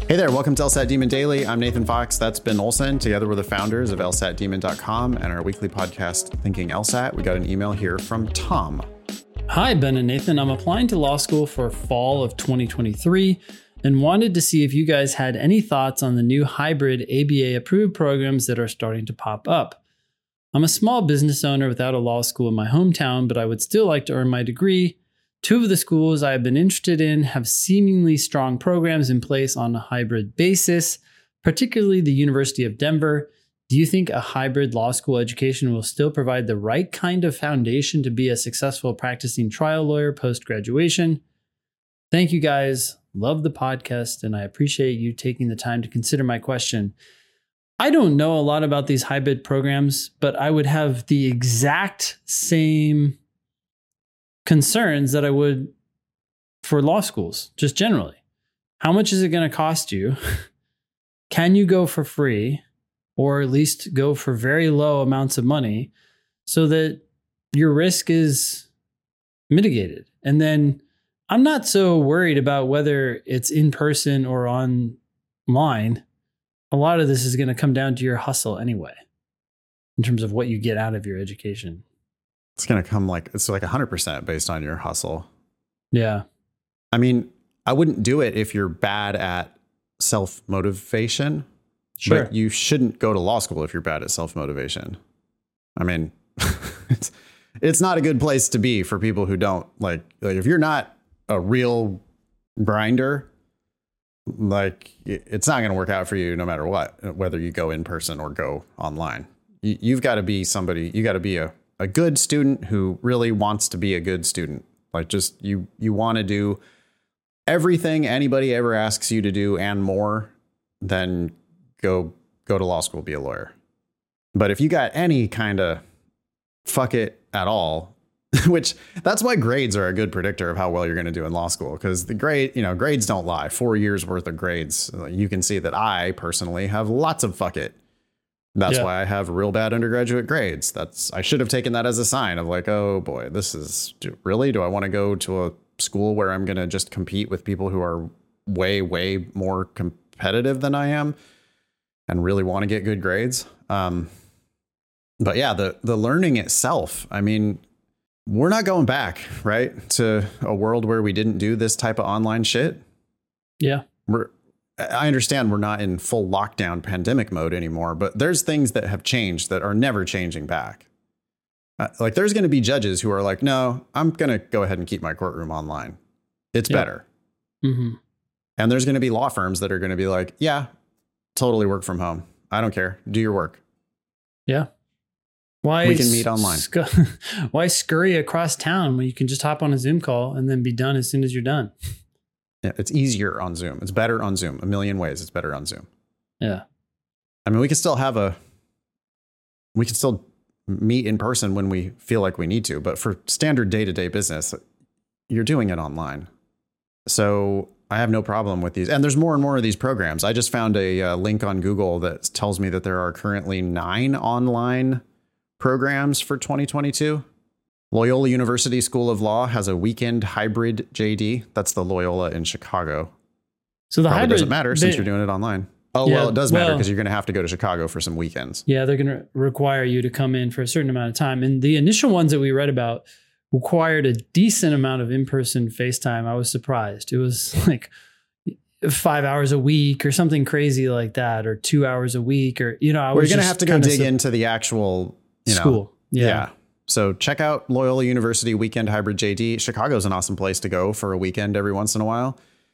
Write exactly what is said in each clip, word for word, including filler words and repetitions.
Hey there, welcome to LSAT Demon Daily. I'm Nathan Fox. That's Ben Olson. Together we're the founders of L S A T Demon dot com and our weekly podcast, Thinking LSAT. We got an email here from Tom. Hi, Ben and Nathan. I'm applying to law school for fall of twenty twenty-three and wanted to see if you guys had any thoughts on the new hybrid A B A approved programs that are starting to pop up. I'm a small business owner without a law school in my hometown, but I would still like to earn my degree. Two of the schools I have been interested in have seemingly strong programs in place on a hybrid basis, particularly the University of Denver. Do you think a hybrid law school education will still provide the right kind of foundation to be a successful practicing trial lawyer post-graduation? Thank you guys. Love the podcast, and I appreciate you taking the time to consider my question. I don't know a lot about these hybrid programs, but I would have the exact same concerns that I would for law schools, just generally. How much is it going to cost you? Can you go for free, or at least go for very low amounts of money so that your risk is mitigated? And then I'm not so worried about whether it's in person or online. A lot of this is going to come down to your hustle anyway, in terms of what you get out of your education. It's going to come like, it's like one hundred percent based on your hustle. Yeah. I mean, I wouldn't do it if you're bad at self-motivation. Sure. But you shouldn't go to law school if you're bad at self-motivation. I mean, it's, it's not a good place to be for people who don't like, like if you're not a real grinder, like it's not going to work out for you no matter what, whether you go in person or go online. You, you've got to be somebody, you got to be a, a good student who really wants to be a good student. Like just you, you want to do everything anybody ever asks you to do and more, then go, go to law school, be a lawyer. But if you got any kind of fuck it at all, which that's why grades are a good predictor of how well you're going to do in law school, because the grade, you know, grades don't lie. Four years worth of grades. You can see that I personally have lots of fuck it. That's yeah. why I have real bad undergraduate grades. That's I should have taken that as a sign of like, oh boy, this is do, really, do I want to go to a school where I'm going to just compete with people who are way, way more competitive than I am and really want to get good grades? Um, but yeah, the, the learning itself, I mean, we're not going back, right, to a world where we didn't do this type of online shit. Yeah. We're, I understand we're not in full lockdown pandemic mode anymore, but there's things that have changed that are never changing back. Uh, like there's going to be judges who are like, no, I'm going to go ahead and keep my courtroom online. It's yep. better. Mm-hmm. And there's going to be law firms that are going to be like, yeah, totally work from home. I don't care. Do your work. Yeah. Why we can meet online. Sc- why scurry across town when you can just hop on a Zoom call and then be done as soon as you're done? Yeah, it's easier on Zoom. It's better on Zoom. A million ways it's better on Zoom. Yeah. I mean, we can still have a, we can still meet in person when we feel like we need to, but for standard day-to-day business, you're doing it online. So I have no problem with these. And there's more and more of these programs. I just found a uh, link on Google that tells me that there are currently nine online programs for twenty twenty-two. Loyola University School of Law has a weekend hybrid J D. That's the Loyola in Chicago. So the Probably hybrid doesn't matter they, since you're doing it online. Oh, yeah, well, it does matter well, because you're going to have to go to Chicago for some weekends. Yeah, they're going to require you to come in for a certain amount of time. And the initial ones that we read about required a decent amount of in-person FaceTime. I was surprised. It was like five hours a week or something crazy like that, or two hours a week, or, you know, I We're was going to have to go dig su- into the actual you know, school. Yeah. yeah. So check out Loyola University Weekend Hybrid J D. Chicago's an awesome place to go for a weekend every once in a while.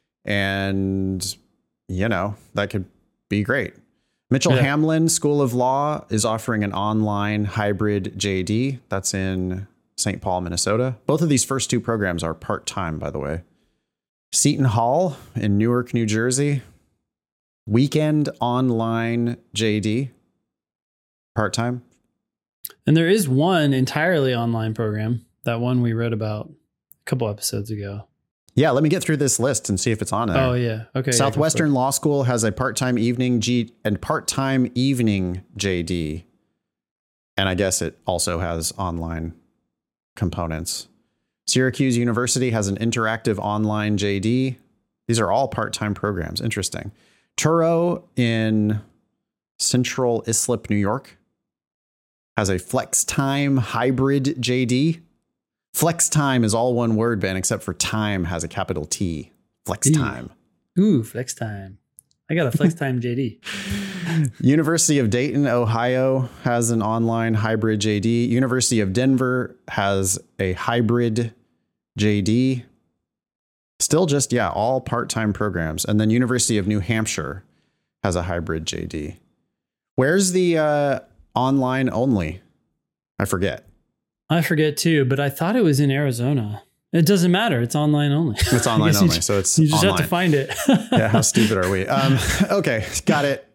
And, you know, that could be great. Mitchell yeah. Hamlin School of Law is offering an online hybrid J D. That's in Saint Paul, Minnesota. Both of these first two programs are part-time, by the way. Seton Hall in Newark, New Jersey. Weekend online J D. Part-time. And there is one entirely online program, that one we read about a couple episodes ago. Yeah, let me get through this list and see if it's on there. Oh, yeah. Okay. Southwestern yeah, Law School has a part-time evening G and part-time evening J D. And I guess it also has online components. Syracuse University has an interactive online J D. These are all part-time programs. Interesting. Turo in Central Islip, New York, has a flex time hybrid J D. Flex time is all one word, Ben, except for time has a capital T. Flex time. Ooh, flex time. I got a flex time J D. University of Dayton, Ohio has an online hybrid J D. University of Denver has a hybrid J D. Still just, yeah, all part-time programs. And then University of New Hampshire has a hybrid J D. Where's the uh, online only? I forget. I forget too, but I thought it was in Arizona. It doesn't matter. It's online only. It's online only. So it's You just online. have to find it. Yeah, how stupid are we? Um, okay, got it.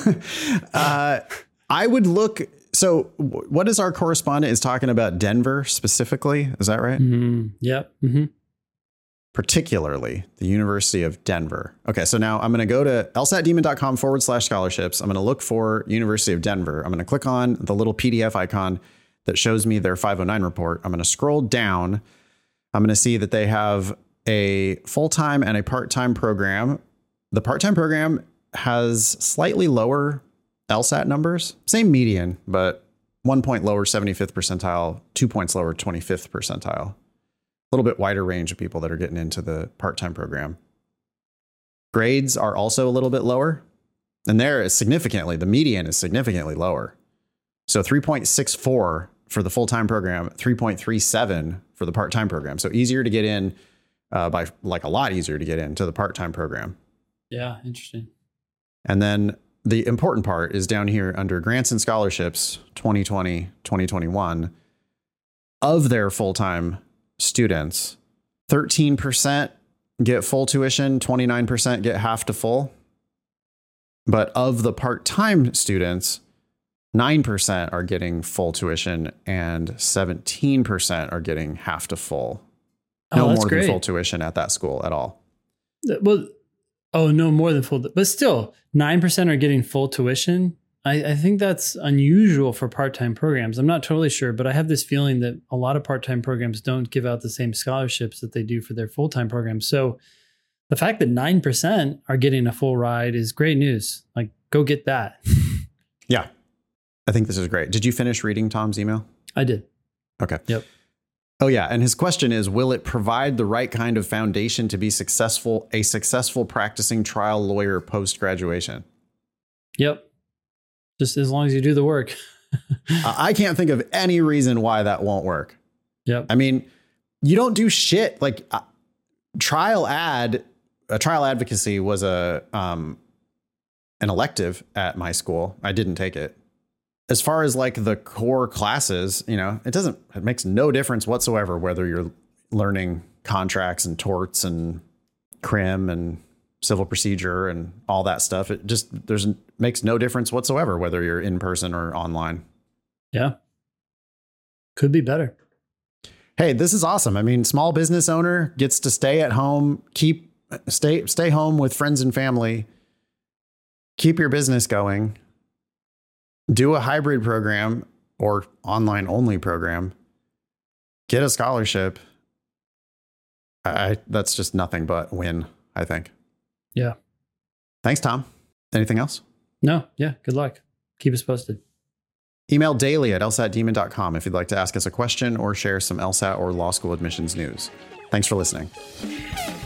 uh, I would look. So what is our correspondent is talking about Denver specifically? Is that right? Mm-hmm. Yep. Mm-hmm. Particularly the University of Denver. Okay, so now I'm going to go to lsatdemon.com forward slash scholarships. I'm going to look for University of Denver. I'm going to click on the little P D F icon that shows me their five oh nine report. I'm going to scroll down. I'm going to see that they have a full-time and a part-time program. The part-time program has slightly lower LSAT numbers, same median, but one point lower seventy-fifth percentile, two points lower twenty-fifth percentile. A little bit wider range of people that are getting into the part-time program. Grades are also a little bit lower, and there is significantly, the median is significantly lower. So three point six four for the full-time program, three point three seven for the part-time program. So easier to get in uh, by like a lot easier to get into the part-time program. Yeah, interesting. And then the important part is down here under grants and scholarships twenty twenty, twenty twenty-one. Of their full-time students, thirteen percent get full tuition, twenty-nine percent get half to full. But of the part-time students, nine percent are getting full tuition and seventeen percent are getting half to full. No Oh, more great. than full tuition at that school at all. Well, oh, no more than full, but still nine percent are getting full tuition. I, I think that's unusual for part-time programs. I'm not totally sure, but I have this feeling that a lot of part-time programs don't give out the same scholarships that they do for their full-time programs. So the fact that nine percent are getting a full ride is great news. Like, go get that. Yeah. I think this is great. Did you finish reading Tom's email? I did. Okay. Yep. Oh, yeah. And his question is, will it provide the right kind of foundation to be successful, a successful practicing trial lawyer post-graduation? Yep. Just as long as you do the work. I can't think of any reason why that won't work. Yep. I mean, you don't do shit. Like uh, trial ad, a trial advocacy was a um, an elective at my school. I didn't take it. As far as like the core classes, you know, it doesn't, it makes no difference whatsoever whether you're learning contracts and torts and crim and civil procedure and all that stuff. It just, there's makes no difference whatsoever whether you're in person or online. Yeah. Could be better. Hey, this is awesome. I mean, small business owner gets to stay at home, keep, stay, stay home with friends and family, keep your business going. Do a hybrid program or online only program, get a scholarship. I, that's just nothing but win, I think. Yeah. Thanks, Tom. Anything else? No. Yeah. Good luck. Keep us posted. Email daily at l sat demon dot com if you'd like to ask us a question or share some LSAT or law school admissions news. Thanks for listening.